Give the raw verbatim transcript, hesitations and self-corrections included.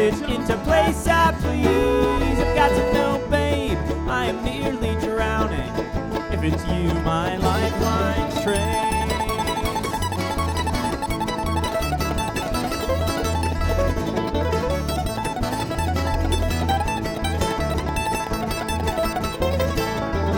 passage into place I please. I've got to know, babe, I am nearly drowning. If it's you, my lifeline's train.